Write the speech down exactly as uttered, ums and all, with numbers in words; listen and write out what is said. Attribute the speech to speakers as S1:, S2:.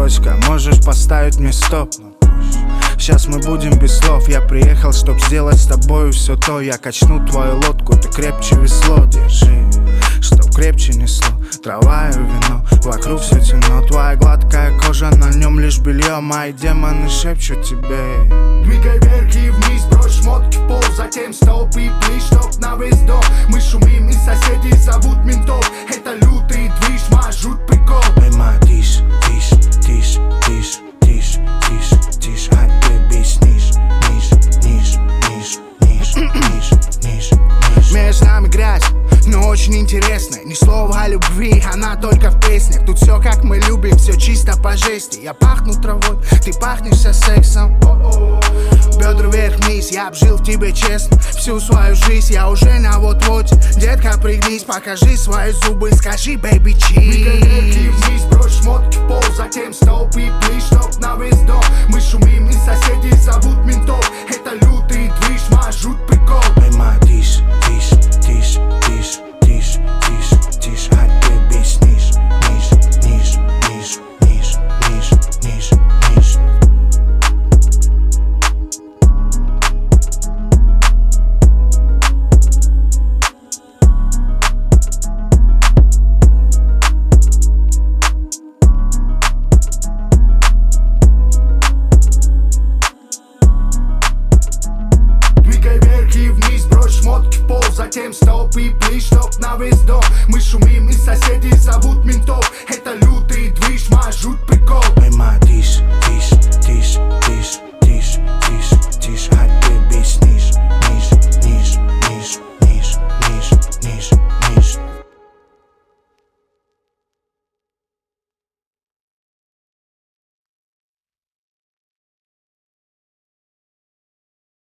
S1: девочка, можешь поставить мне стоп? Сейчас мы будем без слов. Я приехал, чтоб сделать с тобою все то. Я качну твою лодку, ты крепче весло держи, чтоб крепче несло. Трава и вино, вокруг все темно. Твоя гладкая кожа, на нем лишь белье. Мои демоны шепчут тебе:
S2: двигай вверх и вниз, брось шмотки в пол, затем стоп и плыть, чтоб на весь дом. Мы шумим и соседи зовут ментов. Это лютый движ, маршрут прикол.
S1: Эй, ма, тише, тише, тише, тише, тише, тише, тише. А ты сниж, ниж, ниж, ниж, ниж, ниж, ниж, ниж.
S2: Между нами грязь, но очень интересная. Ни слова о любви, она только в песнях. Тут все как мы любим, все чисто по жести. Я пахну травой, ты пахнешься сексом. Бедра вверх-вниз, я обжил в тебе честно всю свою жизнь, я уже на вот-воте. Детка, пригнись, покажи свои зубы, скажи, baby, cheese. Двигай вверх и вниз, брось шмотки в пол, затем стоп и плыть, чтоб на весь дом. Мы шумим и соседи зовут ментов. Это лютый движ, маршрут прикол.
S1: Эй, ма, тише, тише, тише, тише, тише, тише, тише. А ты сниж, ниж, ниж, ниж, ниж, ниж, ниж, ниж.
S2: Двигай вверх и вниз, брось шмотки в пол, затем стоп и плыть, чтоб на весь дом. Мы шумим и соседи зовут ментов. Это лютый движ, маршрут прикол.
S1: Эй, ма, тише, тише,